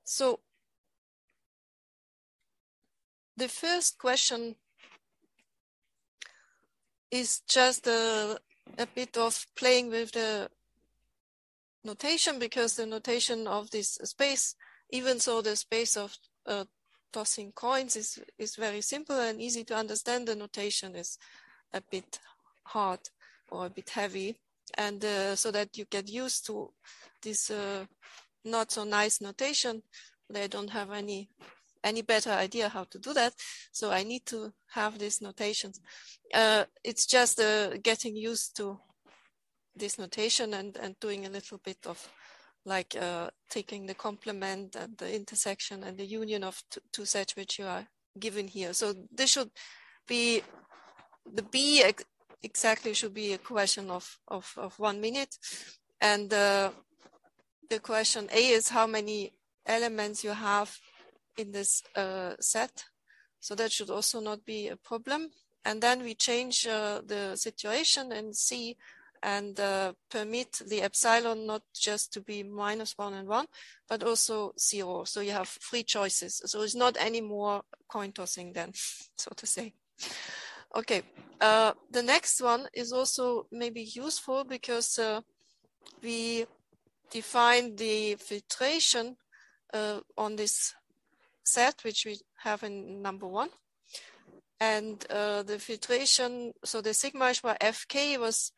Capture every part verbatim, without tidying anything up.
So the first question is just a, a bit of playing with the notation, because the notation of this space, even so the space of uh, tossing coins is, is very simple and easy to understand, the notation is a bit hard or a bit heavy. And uh, so that you get used to this uh, not so nice notation, they don't have any any better idea how to do that. So I need to have these notations. Uh, it's just uh, getting used to this notation and, and doing a little bit of like uh, taking the complement and the intersection and the union of two, two sets which you are given here. So this should be, the B ex exactly should be a question of, of, of one minute. And uh, the question A is how many elements you have in this uh, set. So that should also not be a problem. And then we change uh, the situation in C and uh, permit the epsilon not just to be minus one and one, but also zero. So you have three choices. So it's not any more coin tossing then, so to say. Okay, uh, the next one is also maybe useful because uh, we define the filtration uh, on this set, which we have in number one. And uh, the filtration, so the sigma algebra F K was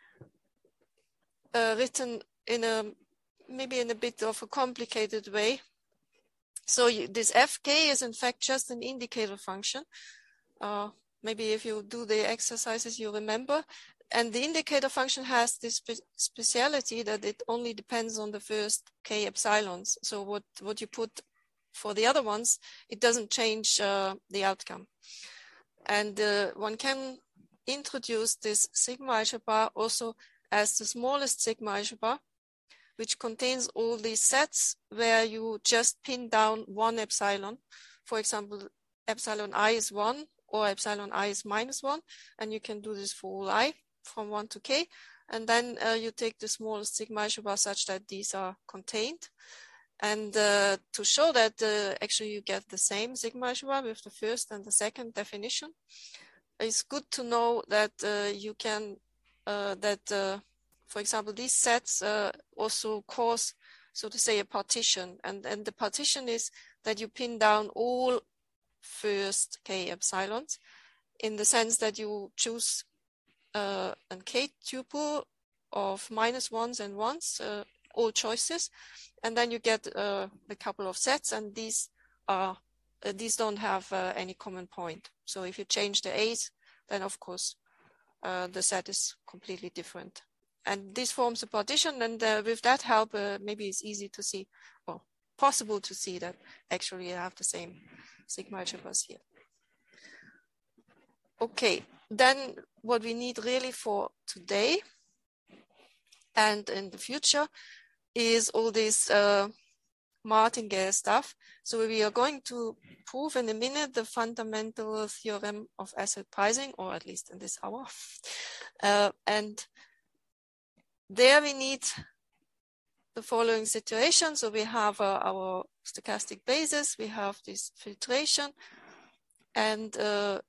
uh, written in a, maybe in a bit of a complicated way. So you, this F K is in fact just an indicator function. Uh, maybe if you do the exercises, you remember. And the indicator function has this spe speciality that it only depends on the first K epsilons. So what, what you put for the other ones, it doesn't change uh, the outcome. And uh, one can introduce this sigma algebra also as the smallest sigma algebra, which contains all these sets where you just pin down one epsilon. For example, epsilon I is one or epsilon I is minus one, and you can do this for all I from one to K. And then uh, you take the smallest sigma algebra such that these are contained. And uh, to show that uh, actually you get the same sigma algebra with the first and the second definition, it's good to know that uh, you can, uh, that uh, for example, these sets uh, also cause, so to say, a partition. And, and the partition is that you pin down all first K epsilons in the sense that you choose uh, a K tuple of minus ones and ones, uh, all choices, and then you get uh, a couple of sets, and these are uh, these don't have uh, any common point. So if you change the A's, then of course uh, the set is completely different. And this forms a partition, and uh, with that help, uh, maybe it's easy to see, or possible to see that actually you have the same sigma algebras here. Okay, then what we need really for today and in the future is all this uh, martingale stuff. So we are going to prove in a minute the fundamental theorem of asset pricing, or at least in this hour. Uh, and there we need the following situation. So we have uh, our stochastic basis, we have this filtration, and uh,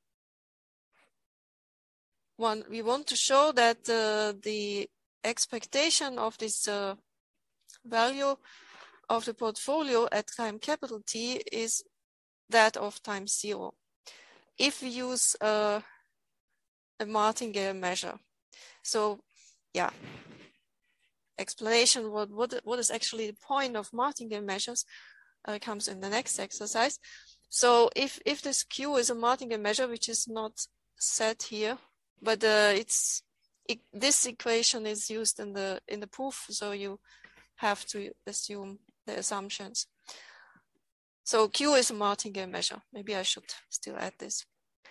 one we want to show that uh, the expectation of this uh, value of the portfolio at time capital T is that of time zero. If we use uh, a martingale measure. So yeah, explanation what, what, what is actually the point of martingale measures uh, comes in the next exercise. So if, if this Q is a martingale measure, which is not set here, but uh, it's it, this equation is used in the in the proof, so you have to assume the assumptions. So Q is a martingale measure. Maybe I should still add this.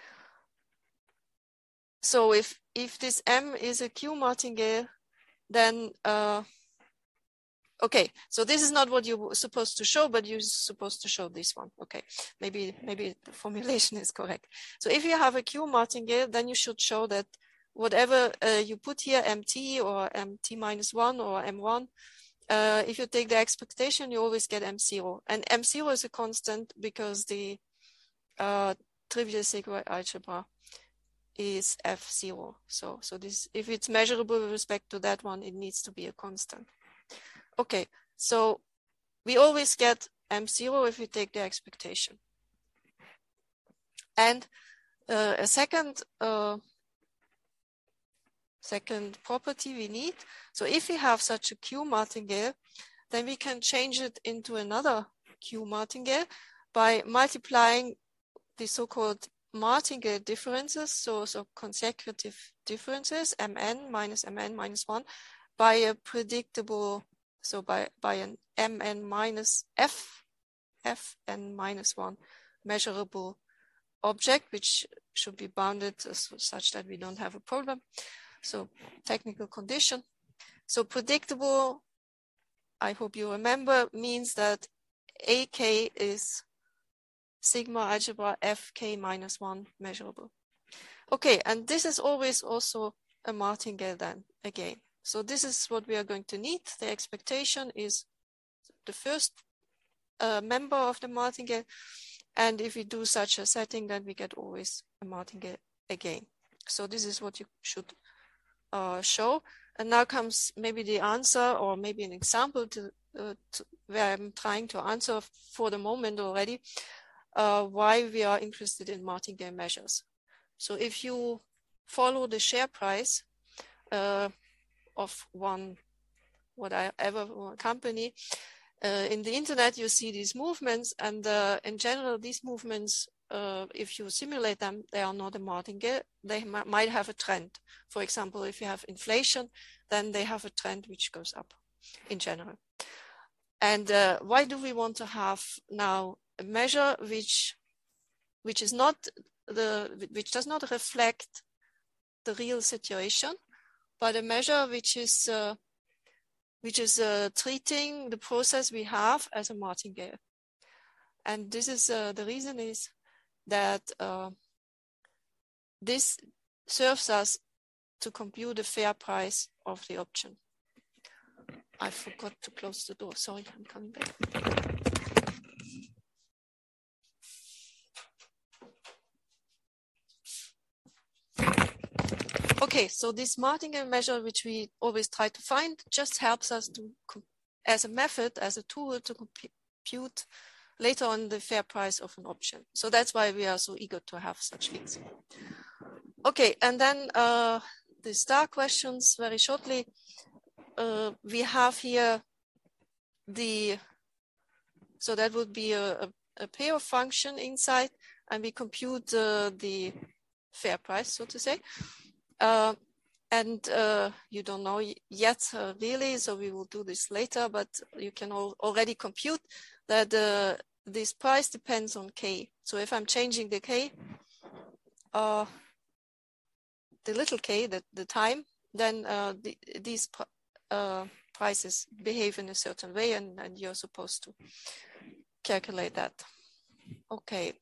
So if if this M is a Q martingale, then uh, okay. So this is not what you're supposed to show, but you're supposed to show this one. Okay, maybe maybe the formulation is correct. So if you have a Q martingale, then you should show that whatever uh, you put here, M T or M T minus one or M one, uh, if you take the expectation, you always get M zero. And M zero is a constant because the uh, trivial Segre algebra is F zero. So, so this, if it's measurable with respect to that one, it needs to be a constant. Okay, so we always get M zero if we take the expectation. And uh, a second uh, second property we need. So if we have such a Q martingale, then we can change it into another Q martingale by multiplying the so-called martingale differences, so, so consecutive differences, Mn minus Mn minus one, by a predictable, so by, by an Mn minus F, Fn minus one measurable object, which should be bounded such that we don't have a problem. So technical condition. So predictable, I hope you remember, means that A K is sigma algebra F K minus one measurable. Okay, and this is always also a martingale then again. So this is what we are going to need. The expectation is the first uh, member of the martingale. And if we do such a setting, then we get always a martingale again. So this is what you should uh, show. And now comes maybe the answer, or maybe an example to, uh, to where I'm trying to answer for the moment already, uh, why we are interested in martingale measures. So if you follow the share price uh, of one, whatever company, Uh, in the internet, you see these movements, and uh, in general, these movements, uh, if you simulate them, they are not a martingale. They might have a trend. For example, if you have inflation, then they have a trend which goes up in general. And uh, why do we want to have now a measure which, which is not the, which does not reflect the real situation, but a measure which is uh, which is uh, treating the process we have as a martingale. And this is uh, the reason is that uh, this serves us to compute the fair price of the option. I forgot to close the door. Sorry, I'm coming back. Okay, so this martingale measure, which we always try to find, just helps us to, as a method, as a tool to compute later on the fair price of an option. So that's why we are so eager to have such things. Okay, and then uh, the star questions very shortly. Uh, we have here the, so that would be a, a, a payoff function inside, and we compute uh, the fair price, so to say. Uh, and uh, you don't know yet uh, really, so we will do this later, but you can al already compute that uh, this price depends on K. So if I'm changing the K, uh, the little k, the, the time, then uh, the, these uh, prices behave in a certain way, and, and you're supposed to calculate that. Okay.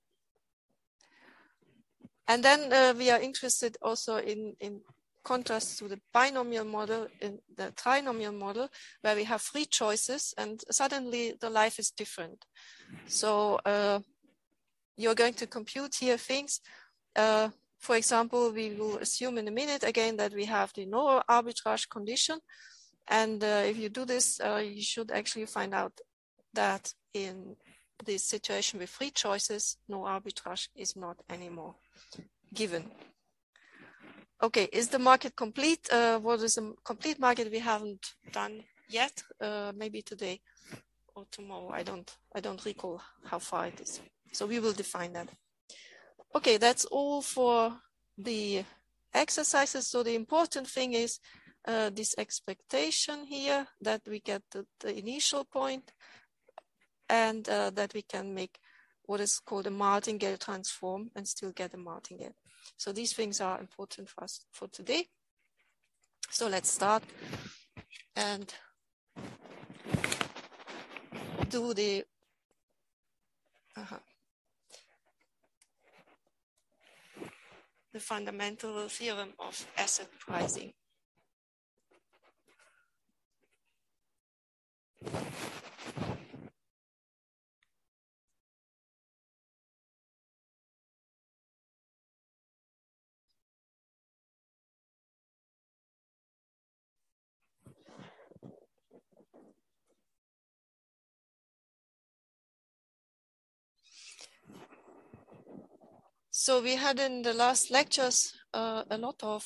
And then uh, we are interested also in, in contrast to the binomial model, in the trinomial model, where we have three choices, and suddenly the life is different. So uh, you're going to compute here things. Uh, for example, we will assume in a minute again that we have the no arbitrage condition. And uh, if you do this, uh, you should actually find out that in this situation with three choices, no arbitrage is not anymore given. Okay, is the market complete? Uh, what is a complete market? We haven't done yet. Uh, maybe today or tomorrow. I don't. I don't recall how far it is. So we will define that. Okay, that's all for the exercises. So the important thing is uh, this expectation here, that we get the, the initial point, and uh, that we can make what is called a martingale transform and still get a martingale. So these things are important for us for today. So let's start and do the uh-huh, the fundamental theorem of asset pricing. So we had in the last lectures uh, a lot of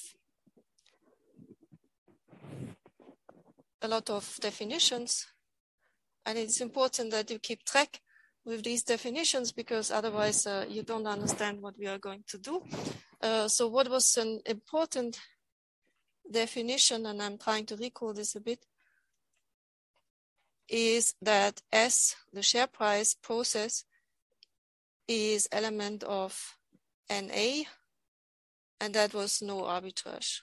a lot of definitions, and it's important that you keep track with these definitions because otherwise uh, you don't understand what we are going to do. Uh, so what was an important definition, and I'm trying to recall this a bit, is that S, the share price process, is element of N A, and that was no arbitrage.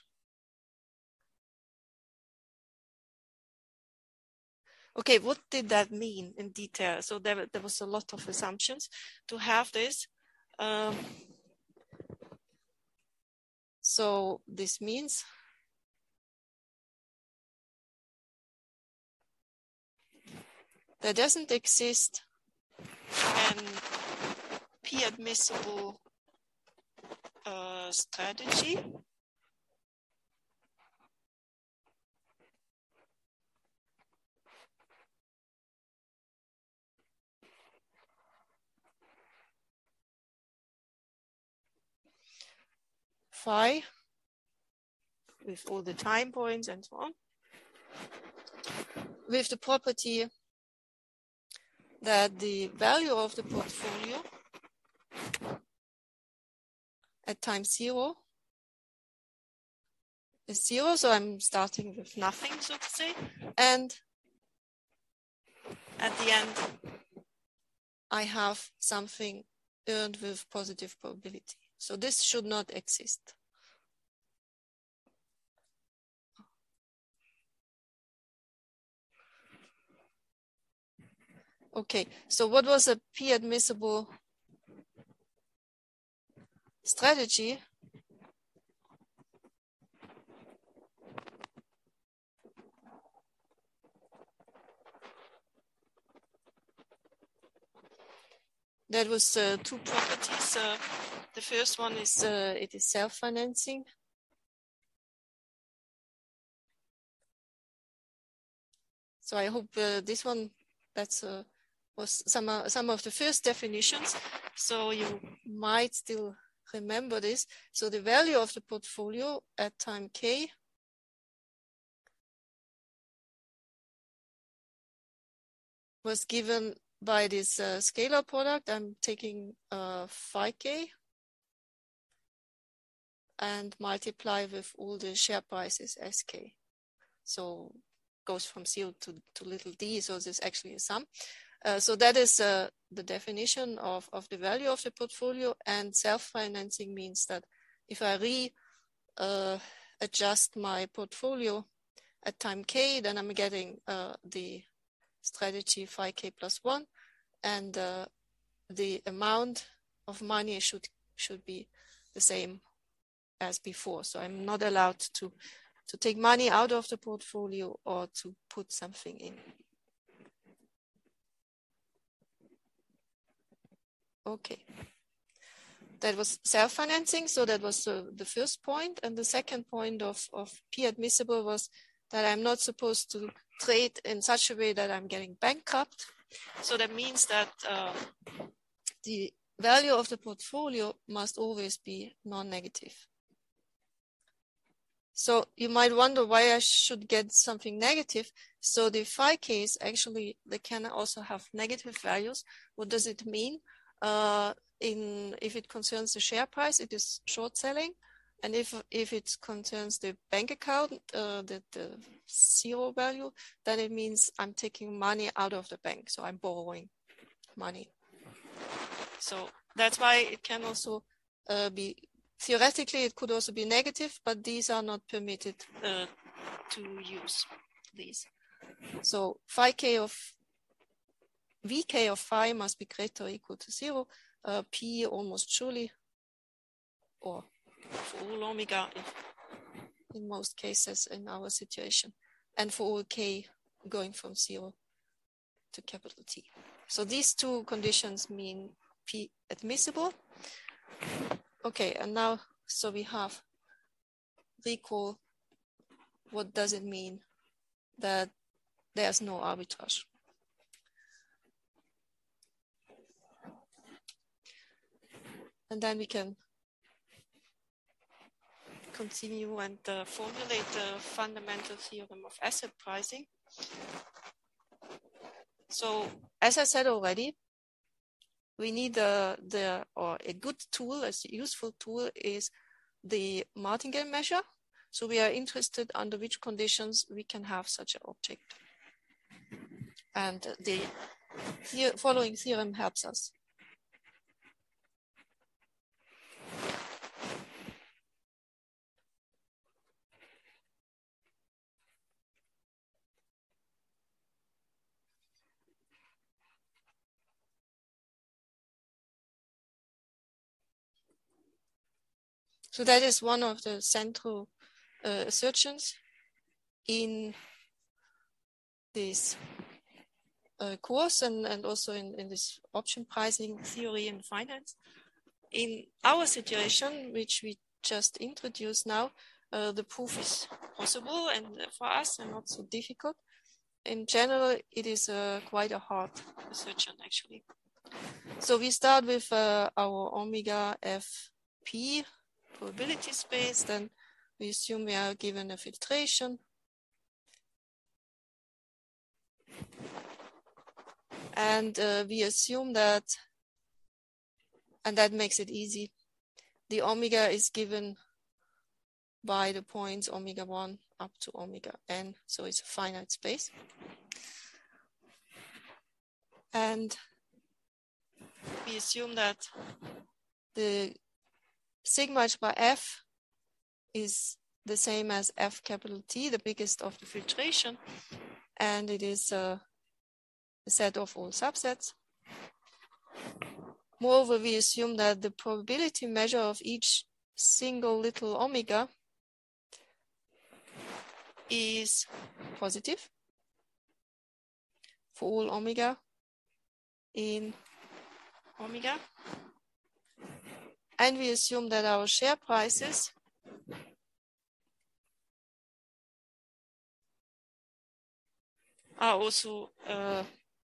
Okay, what did that mean in detail? So there, there was a lot of assumptions to have this. Um, so this means there doesn't exist an P-admissible uh, strategy phi with all the time points and so on, with the property that the value of the portfolio at time zero is zero, so I'm starting with nothing, so to say, and at the end I have something earned with positive probability. So this should not exist. Okay, so what was a P-admissible strategy? That was uh, two properties. Uh, the first one is uh, it is self-financing. So I hope uh, this one that's uh, was some uh, some of the first definitions. So you might still remember this. So the value of the portfolio at time k was given by this uh, scalar product. I'm taking uh, phi k and multiply with all the share prices sk. So goes from zero to, to little d, so there's actually a sum. Uh, so that is uh, the definition of, of the value of the portfolio, and self-financing means that if I re uh, adjust my portfolio at time k, then I'm getting uh, the strategy phi k plus one, and uh, the amount of money should should be the same as before. So I'm not allowed to to take money out of the portfolio or to put something in. Okay. That was self-financing, so that was uh, the first point. And the second point of, of P-admissible was that I'm not supposed to trade in such a way that I'm getting bankrupt. So that means that uh, the value of the portfolio must always be non-negative. So you might wonder why I should get something negative. So the phi case, actually, they can also have negative values. What does it mean? Uh, in if it concerns the share price, it is short selling. And if if it concerns the bank account, uh, the, the zero value, then it means I'm taking money out of the bank. So I'm borrowing money. So that's why it can also uh, be, theoretically, it could also be negative, but these are not permitted uh, to use these. So phi k of vk of phi must be greater or equal to zero. Uh, p almost surely, or for all omega if, in most cases in our situation, and for all k going from zero to capital T. So these two conditions mean P admissible. Okay, and now, so we have recall. What does it mean that there's no arbitrage? And then we can continue and uh, formulate the fundamental theorem of asset pricing. So, as I said already, we need the, the or a good tool, a useful tool is the martingale measure. So we are interested under which conditions we can have such an object. And the, the following theorem helps us. So that is one of the central uh, assertions in this uh, course and, and also in, in this option pricing theory in finance. In our situation, which we just introduced now, uh, the proof is possible and for us and not so difficult. In general, it is uh, quite a hard assertion actually. So we start with uh, our omega F P probability space, then we assume we are given a filtration. And uh, we assume that, and that makes it easy, the omega is given by the points omega one up to omega n, so it's a finite space. And we assume that the sigma h bar f is the same as F capital T, the biggest of the filtration, and it is uh, a set of all subsets. Moreover, we assume that the probability measure of each single little omega is positive for all omega in omega. And we assume that our share prices are also uh,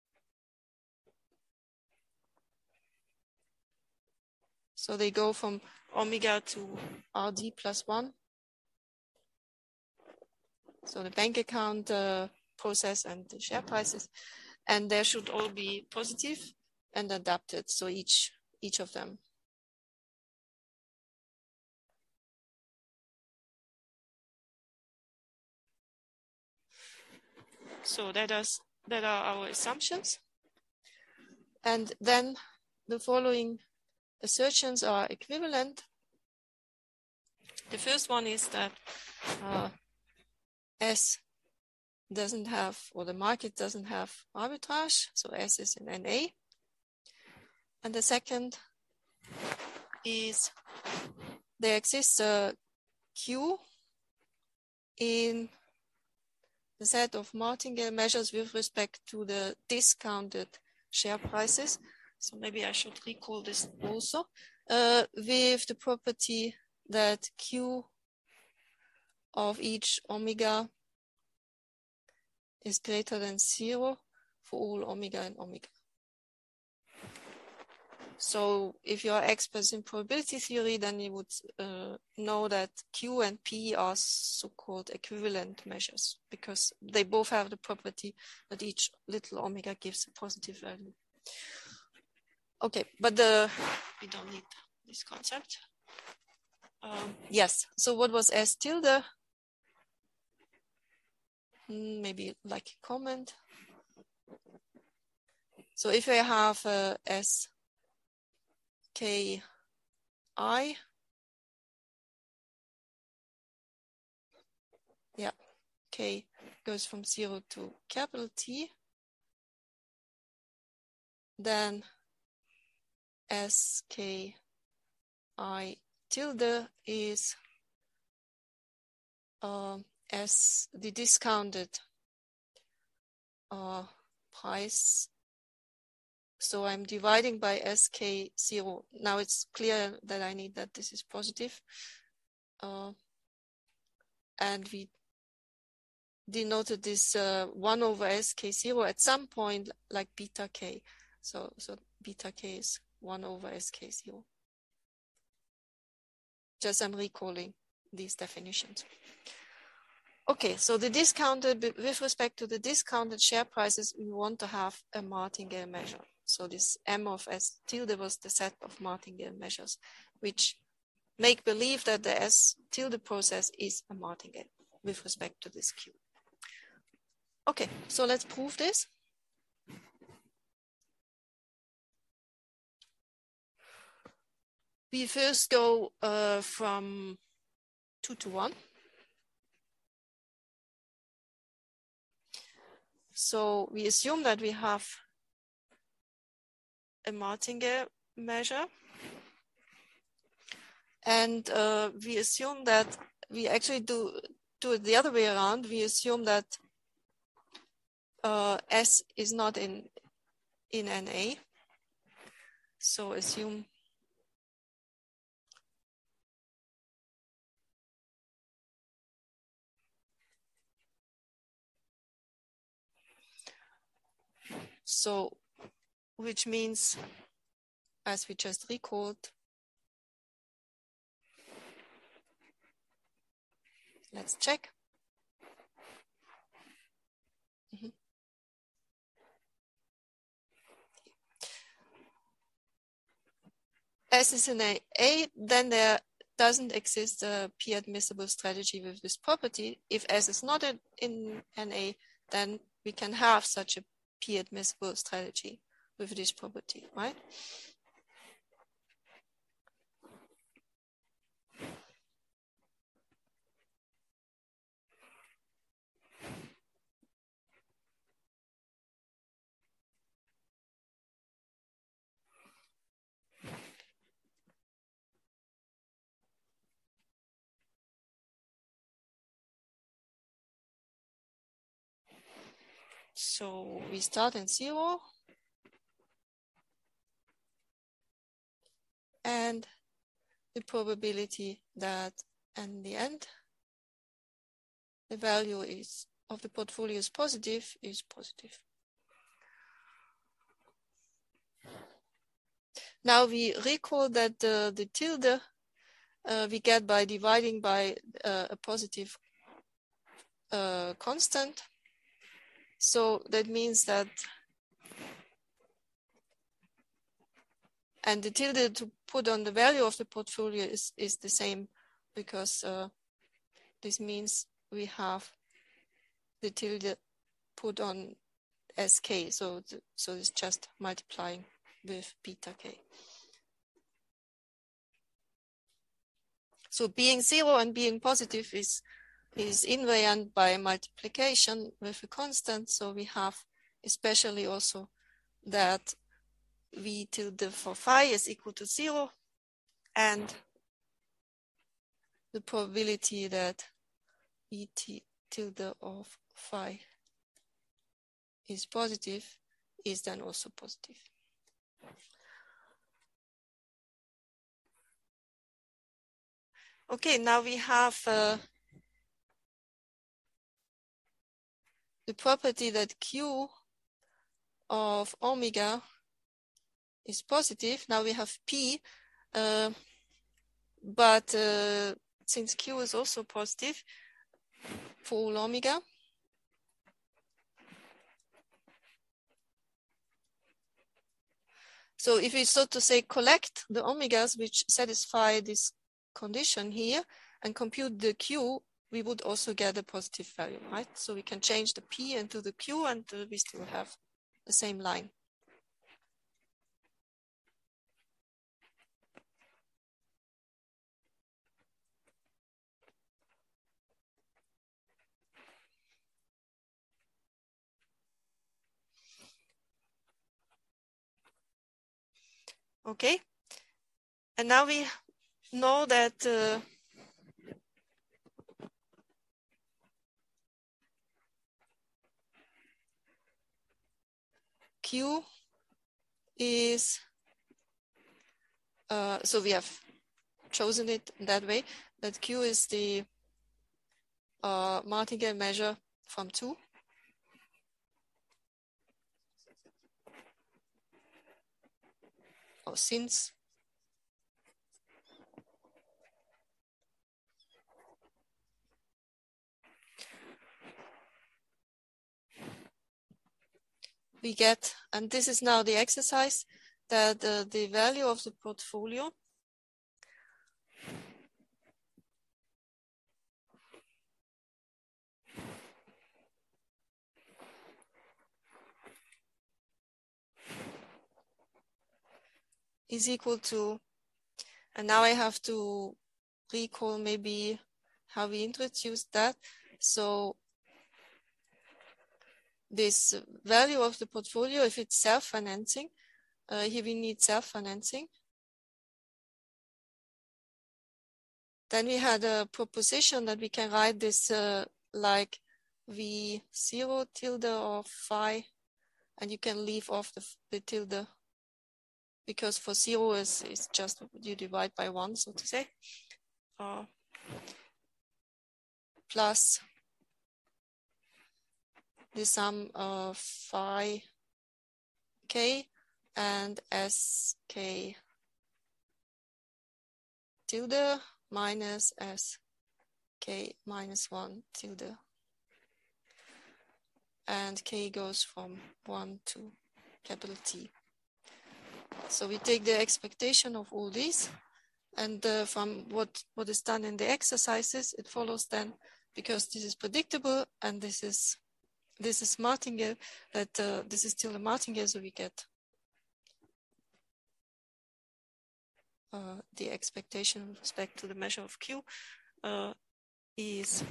so they go from omega to R D plus one. So the bank account uh, process and the share prices, and they should all be positive and adapted. So each each of them. So that is that are our assumptions, and then the following assertions are equivalent. The first one is that uh, S doesn't have, or the market doesn't have arbitrage, so S is in N A. And the second is there exists a Q in the set of martingale measures with respect to the discounted share prices. So maybe I should recall this also, uh, with the property that Q of each omega is greater than zero for all omega and omega. So if you are experts in probability theory, then you would uh, know that Q and P are so-called equivalent measures because they both have the property that each little omega gives a positive value. Okay, but the, we don't need this concept. Um, yes, so what was S tilde? Maybe like a comment. So if I have uh, S K I, yeah, K goes from zero to capital T, then S K I tilde is uh, as the discounted uh, price. So I'm dividing by S K zero. Now it's clear that I need that this is positive. Uh, and we denoted this uh, one over S K zero at some point like beta K. So, so beta K is one over S K zero. Just I'm recalling these definitions. Okay, so the discounted, with respect to the discounted share prices, we want to have a martingale measure. So this M of S tilde was the set of martingale measures, which make believe that the S tilde process is a martingale with respect to this Q. Okay, so let's prove this. We first go uh, from two to one. So we assume that we have a martingale measure. And uh, we assume that we actually do, do it the other way around. We assume that uh, S is not in, in N A. So assume so, which means, as we just recalled, let's check. Mm-hmm. S is in A, A, then there doesn't exist a p-admissible strategy with this property. If S is not in, in N A, then we can have such a p-admissible strategy with this property, right? So we start in zero. And the probability that in the end, the value is of the portfolio is positive is positive. Now we recall that the, the tilde uh, we get by dividing by uh, a positive uh, constant. So that means that, and the tilde to put on the value of the portfolio is, is the same, because uh, this means we have the tilde put on S K. So, the, so it's just multiplying with beta K. So being zero and being positive is, is invariant by multiplication with a constant. So we have especially also that V tilde for phi is equal to zero, and the probability that V tilde of phi is positive is then also positive. Okay, now we have uh, the property that Q of omega is positive. Now we have P, uh, but uh, since Q is also positive for all omega, so if we so to say collect the omegas which satisfy this condition here and compute the Q, we would also get a positive value, right? So we can change the P into the Q and uh, we still have the same line. Okay, and now we know that uh, Q is, uh, so we have chosen it that way, that Q is the uh, martingale measure from two. Or since we get, and this is now the exercise, that uh, the value of the portfolio is equal to, and now I have to recall maybe how we introduced that. So this value of the portfolio, if it's self-financing, uh, here we need self-financing. Then we had a proposition that we can write this uh, like V zero tilde or phi, and you can leave off the, the tilde, because for zero is, is just you divide by one, so to say, uh, plus the sum of phi k and sk tilde minus sk minus one tilde. And k goes from one to capital T. So we take the expectation of all these, and uh, from what, what is done in the exercises, it follows then, because this is predictable and this is this is martingale, that uh, this is still a martingale, so we get uh, the expectation with respect to the measure of Q uh, is,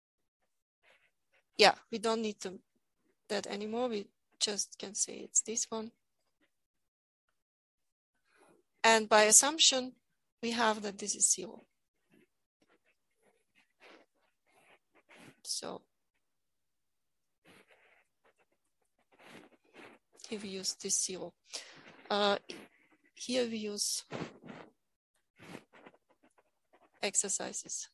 yeah, we don't need to, that anymore, we just can say it's this one. And by assumption, we have that this is zero. So here we use this zero. Uh, here we use exercises.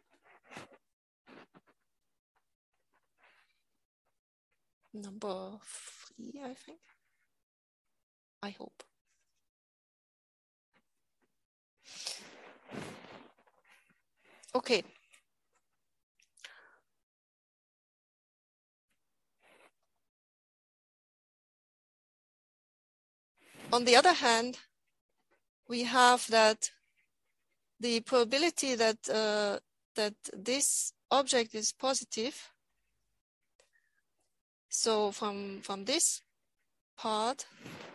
Number three, I think. I hope. Okay. On the other hand, we have that the probability that uh, that this object is positive. So from from this part,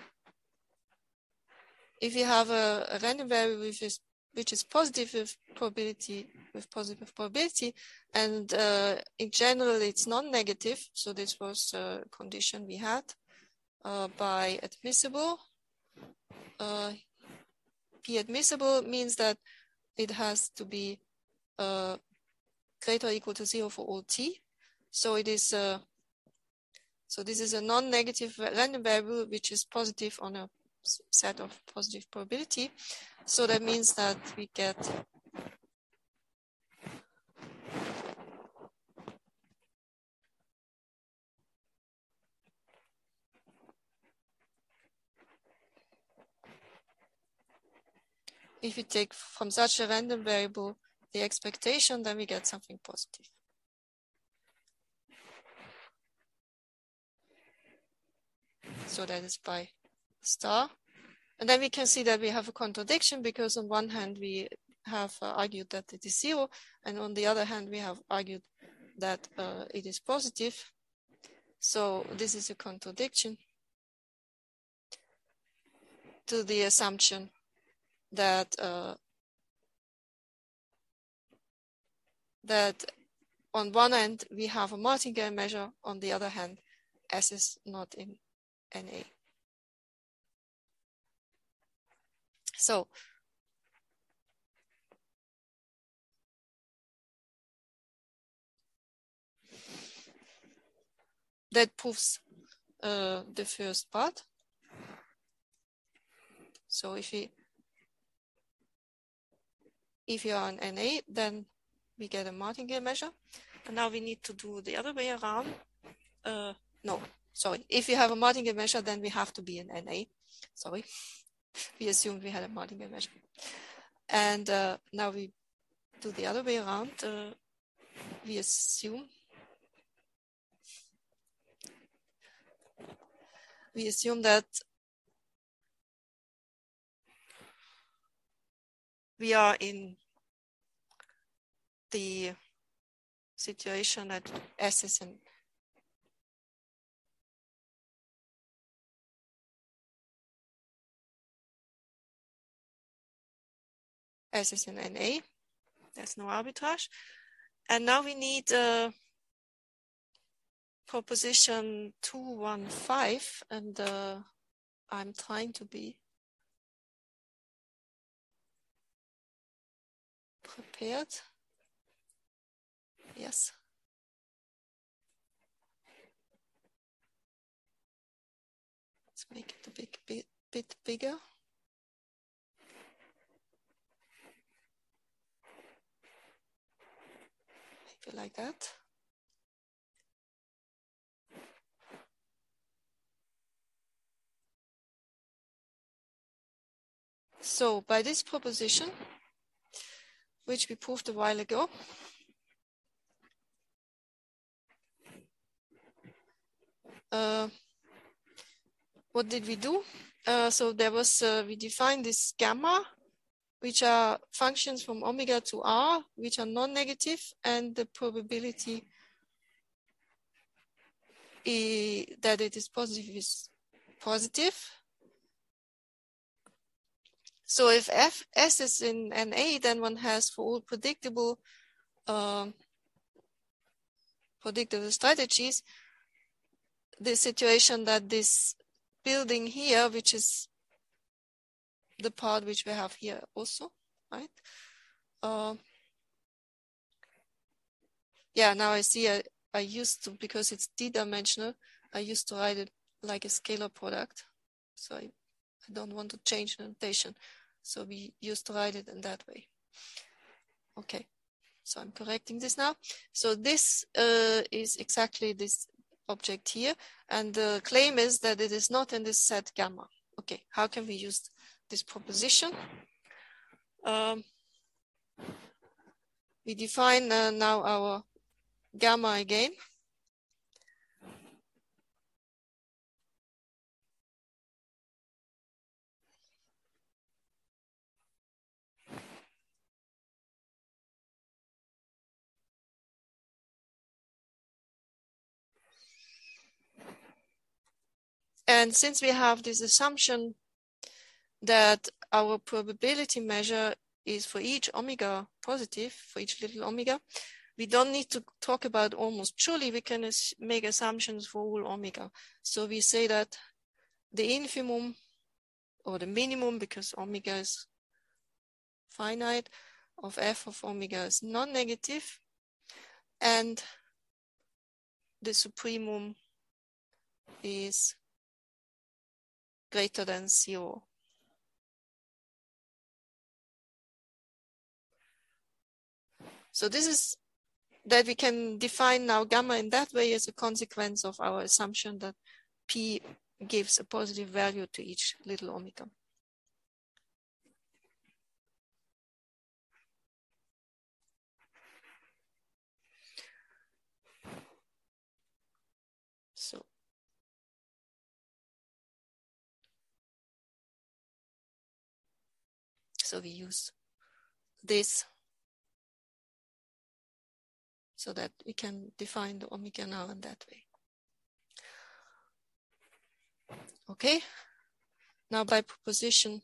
if you have a, a random variable which is which is positive with probability with positive probability, and uh, in general it's non-negative. So this was a condition we had uh, by admissible. Uh, P admissible means that it has to be uh, greater or equal to zero for all t. So it is uh, so this is a non-negative random variable which is positive on a set of positive probability. So that means that we get if we take from such a random variable the expectation, then we get something positive. So that is by star. And then we can see that we have a contradiction, because on one hand we have uh, argued that it is zero, and on the other hand we have argued that uh, it is positive. So this is a contradiction to the assumption that uh, that on one hand we have a martingale measure, on the other hand S is not in N A. So that proves uh, the first part. So if we if you are an N A, then we get a martingale measure. And now we need to do the other way around. Uh, no, sorry. If you have a martingale measure, then we have to be an N A. Sorry. We assumed we had a martingale measure. And uh, now we do the other way around. Uh, we assume we assume that we are in the situation that S is an S is an N A. There's no arbitrage. And now we need uh, proposition two one five, and uh, I'm trying to be prepared. Yes. Let's make it a big bit, bit bigger. Maybe like that. So by this proposition, which we proved a while ago, uh, what did we do? Uh, so there was, uh, we defined this gamma, which are functions from omega to R, which are non-negative, and the probability is, that it is positive is positive. So if F S is in N A, then one has for all predictable um, predictable strategies, the situation that this building here, which is the part which we have here also, right? Uh, yeah, now I see I, I used to, because it's d-dimensional, I used to write it like a scalar product. So I, I don't want to change the notation. So we used to write it in that way. Okay, so I'm correcting this now. So this uh, is exactly this object here. And the claim is that it is not in this set gamma. Okay, how can we use this proposition? Um, we define uh, now our gamma again. And since we have this assumption that our probability measure is for each omega positive, for each little omega, we don't need to talk about almost surely, we can make assumptions for all omega. So we say that the infimum or the minimum, because omega is finite, of f of omega is non-negative, and the supremum is greater than zero. So this is that we can define now gamma in that way as a consequence of our assumption that P gives a positive value to each little omega. So, so we use this so that we can define the omega now in that way. Okay, now by proposition,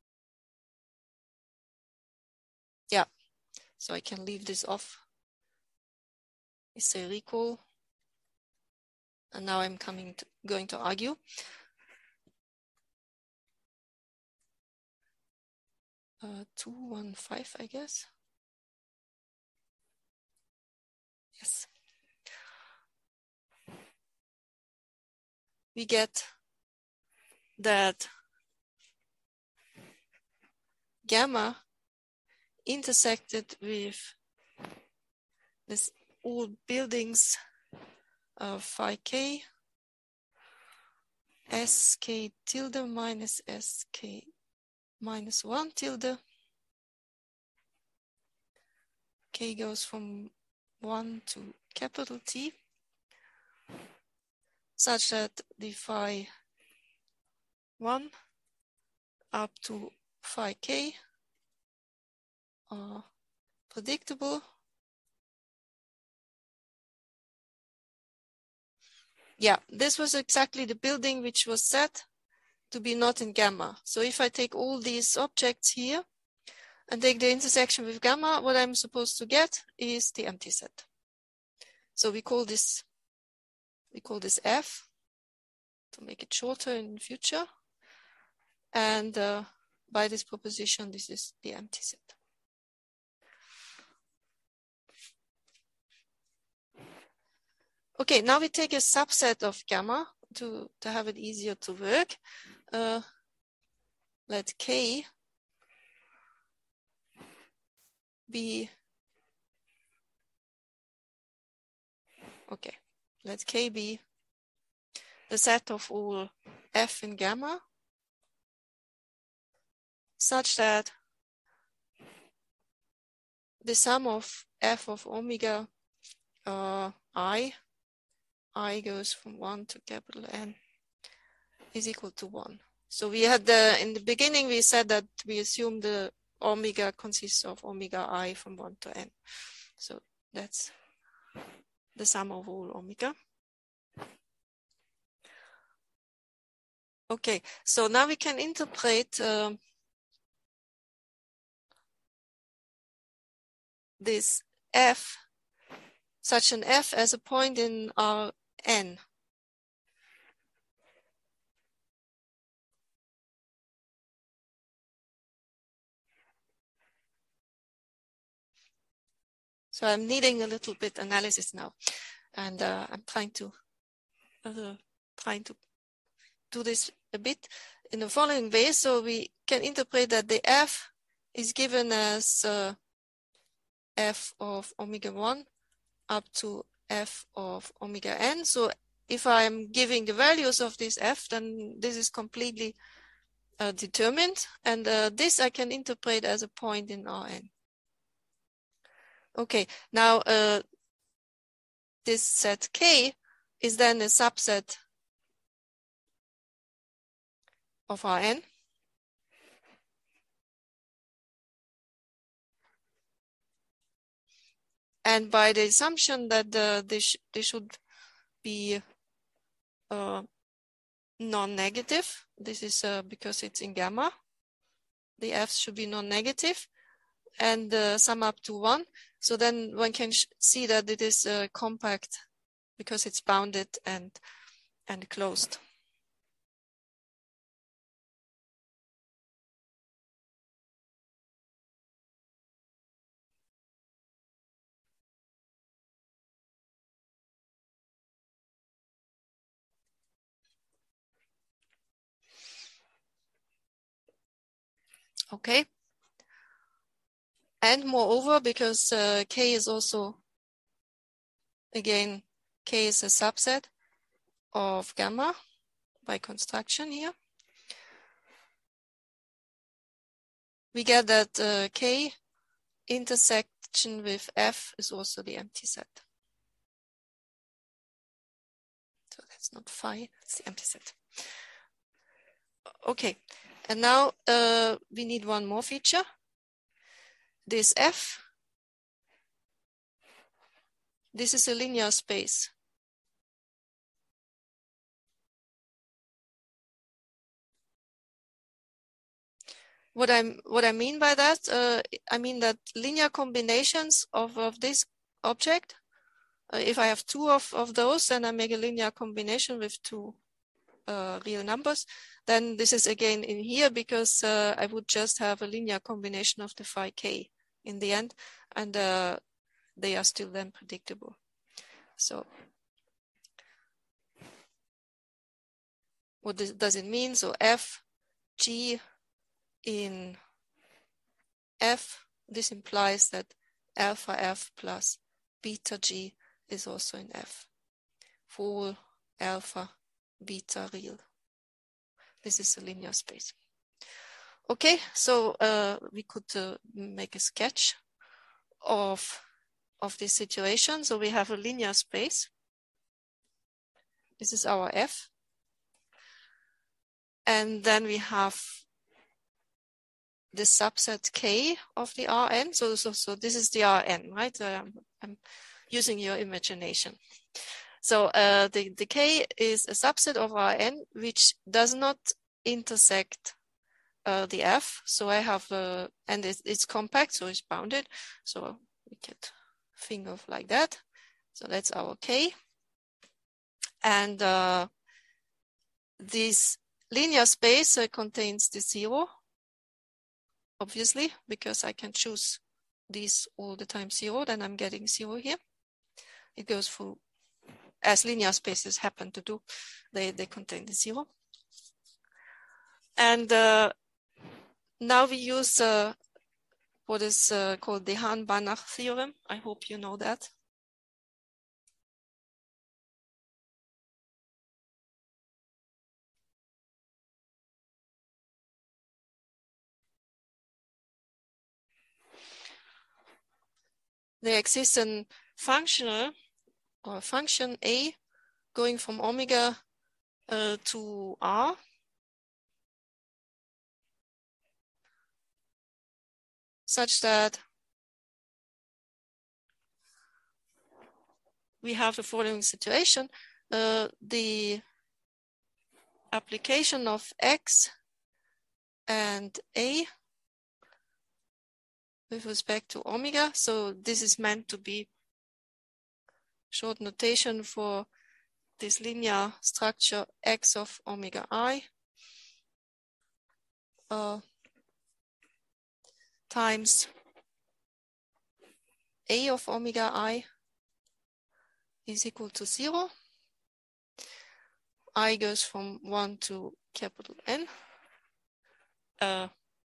yeah, so I can leave this off. We say recall, and now I'm coming to, going to argue. Uh, two one five, I guess. Yes. we get that gamma intersected with this all buildings of phi k, sk tilde minus sk minus one tilde. K goes from one to capital T, such that the phi one up to phi k are predictable. Yeah, this was exactly the building which was set to be not in gamma. So if I take all these objects here and take the intersection with gamma, what I'm supposed to get is the empty set. So we call this we call this F to make it shorter in the future. And uh, by this proposition, this is the empty set. Okay, now we take a subset of gamma to, to have it easier to work. Uh, let K be, okay, let K be the set of all F in gamma, such that the sum of F of omega uh, I, I goes from one to capital N, is equal to one. So we had the, in the beginning, we said that we assume the omega consists of omega I from one to N. So that's the sum of all omega. Okay, so now we can interpret um, this F, such an F as a point in our N. So I'm needing a little bit analysis now, and uh, I'm trying to uh, trying to do this a bit in the following way. So we can interpret that the F is given as uh, F of omega one up to F of omega N. So if I'm giving the values of this F, then this is completely uh, determined, and uh, this I can interpret as a point in Rn. Okay, now uh, this set K is then a subset of Rn. And by the assumption that uh, they, sh they should be uh, non-negative, this is uh, because it's in gamma, the F's should be non-negative, and uh, sum up to one. So then one can see that it is uh, compact because it's bounded and, and closed. Okay. And moreover, because uh, K is also, again, K is a subset of gamma by construction here, we get that uh, K intersection with F is also the empty set. So that's not phi, that's the empty set. Okay, and now uh, we need one more feature. This F, this is a linear space. What I'm what I mean by that, uh, I mean that linear combinations of, of this object, uh, if I have two of, of those, then I make a linear combination with two uh, real numbers. Then this is again in here because uh, I would just have a linear combination of the phi k in the end, and uh, they are still then predictable. So What does it mean? So F, G in F, this implies that alpha F plus beta G is also in F for all alpha, beta real. This is a linear space. Okay, so uh, we could uh, make a sketch of, of this situation. So we have a linear space. This is our F. And then we have the subset K of the Rn. So, so, so this is the Rn, right? Um, I'm using your imagination. So uh, the, the K is a subset of Rn which does not intersect uh, the F. So I have, uh, and it's, it's compact, so it's bounded. So we can think of like that. So that's our K. And uh, this linear space uh, contains the zero, obviously, because I can choose these all the time zero, then I'm getting zero here. It goes through, as linear spaces happen to do, they, they contain the zero. And uh, now we use uh, what is uh, called the Hahn-Banach theorem. I hope you know that. There exists a functional or a function A going from omega uh, to R, such that we have the following situation. Uh, the application of X and A with respect to omega. So this is meant to be short notation for this linear structure X of omega I uh, times A of omega I is equal to zero. I goes from one to capital N. Uh,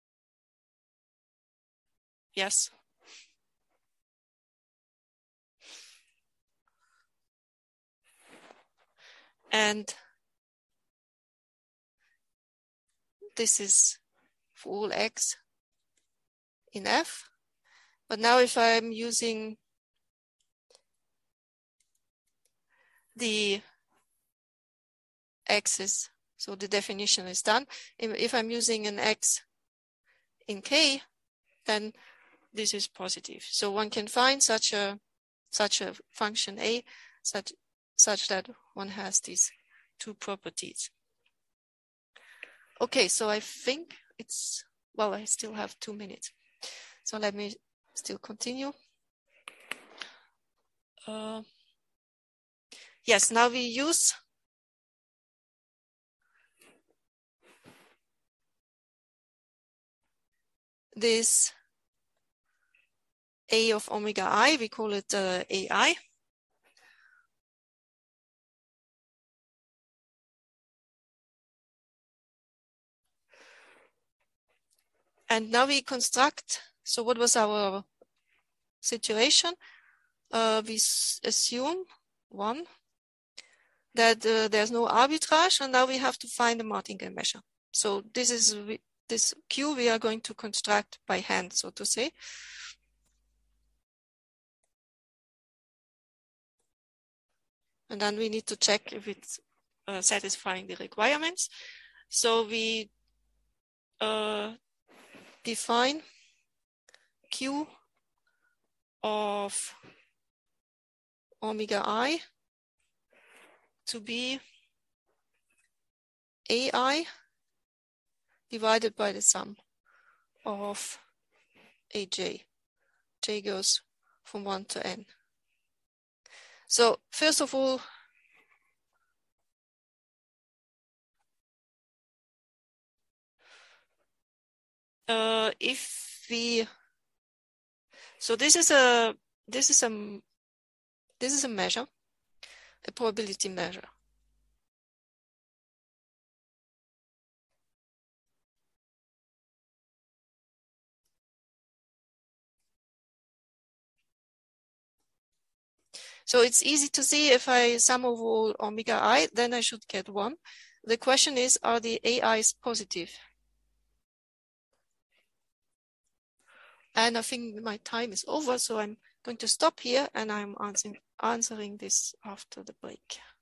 yes. And this is for all X in F. But now if I'm using the X's, so the definition is done. If, if I'm using an X in K, then this is positive. So one can find such a such a function A such such that one has these two properties. Okay, so I think it's, well, I still have two minutes. So let me still continue. Uh, yes, now we use this A of omega I, we call it uh, A I. And now we construct, so what was our situation? Uh, we assume, one, that uh, there's no arbitrage, and now we have to find the martingale measure. So this is, this Q we are going to construct by hand, so to say. And then we need to check if it's uh, satisfying the requirements. So we uh, define Q of omega I to be A I divided by the sum of A J. J goes from one to N. So first of all, uh, if we, so this is a, this is a, this is a measure, a probability measure. So it's easy to see if I sum over all omega I, then I should get one. The question is, are the A Is positive? And I think my time is over, so I'm going to stop here and I'm answering, answering this after the break.